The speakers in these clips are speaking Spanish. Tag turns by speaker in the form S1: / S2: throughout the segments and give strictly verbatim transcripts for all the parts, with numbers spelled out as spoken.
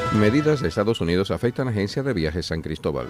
S1: Medidas de Estados Unidos afectan a Agencia de Viajes San Cristóbal.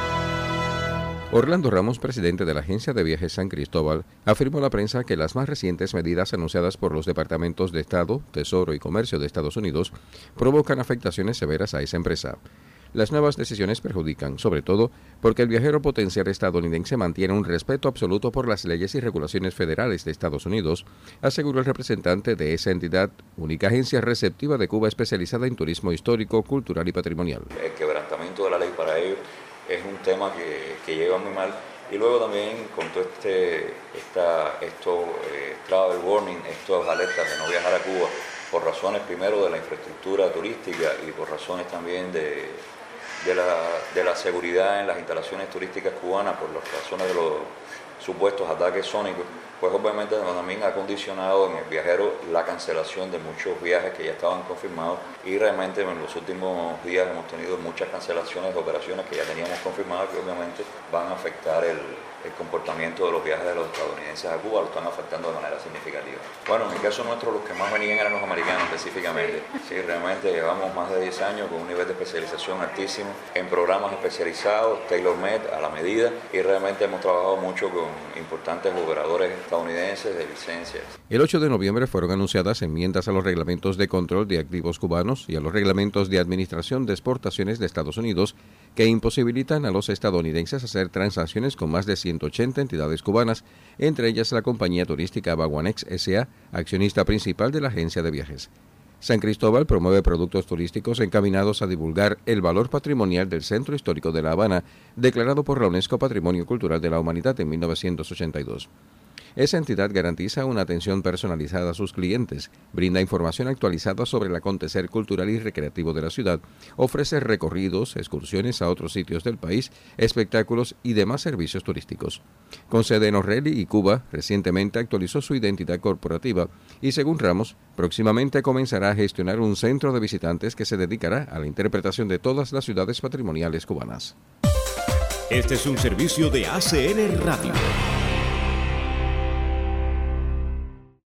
S1: Orlando Ramos, presidente de la Agencia de Viajes San Cristóbal, afirmó a la prensa que las más recientes medidas anunciadas por los departamentos de Estado, Tesoro y Comercio de Estados Unidos provocan afectaciones severas a esa empresa. Las nuevas decisiones perjudican, sobre todo, porque el viajero potencial estadounidense mantiene un respeto absoluto por las leyes y regulaciones federales de Estados Unidos, aseguró el representante de esa entidad, única agencia receptiva de Cuba especializada en turismo histórico, cultural y patrimonial.
S2: El quebrantamiento de la ley para ellos es un tema que, que lleva muy mal. Y luego también con todo este, esta, esto, eh, travel warning, estas alertas de no viajar a Cuba, por razones primero de la infraestructura turística y por razones también de... De la, de la seguridad en las instalaciones turísticas cubanas por las razones de los supuestos ataques sónicos, pues obviamente también ha condicionado en el viajero la cancelación de muchos viajes que ya estaban confirmados y realmente en los últimos días hemos tenido muchas cancelaciones de operaciones que ya teníamos confirmadas que obviamente van a afectar el, el comportamiento de los viajes de los estadounidenses a Cuba, lo están afectando de manera significativa. Bueno, en el caso nuestro los que más venían eran los americanos específicamente. Sí, realmente llevamos más de diez años con un nivel de especialización altísimo en programas especializados, tailor-made, a la medida, y realmente hemos trabajado mucho con importantes operadores estadounidenses de licencias.
S1: El ocho de noviembre fueron anunciadas enmiendas a los reglamentos de control de activos cubanos y a los reglamentos de administración de exportaciones de Estados Unidos que imposibilitan a los estadounidenses hacer transacciones con más de ciento ochenta entidades cubanas, entre ellas la compañía turística Baguanex S A, accionista principal de la agencia de viajes. San Cristóbal promueve productos turísticos encaminados a divulgar el valor patrimonial del Centro Histórico de La Habana, declarado por la UNESCO Patrimonio Cultural de la Humanidad en mil novecientos ochenta y dos. Esa entidad garantiza una atención personalizada a sus clientes, brinda información actualizada sobre el acontecer cultural y recreativo de la ciudad, ofrece recorridos, excursiones a otros sitios del país, espectáculos y demás servicios turísticos. Con sede en O'Reilly y Cuba, recientemente actualizó su identidad corporativa y, según Ramos, próximamente comenzará a gestionar un centro de visitantes que se dedicará a la interpretación de todas las ciudades patrimoniales cubanas.
S3: Este es un servicio de A C N Radio.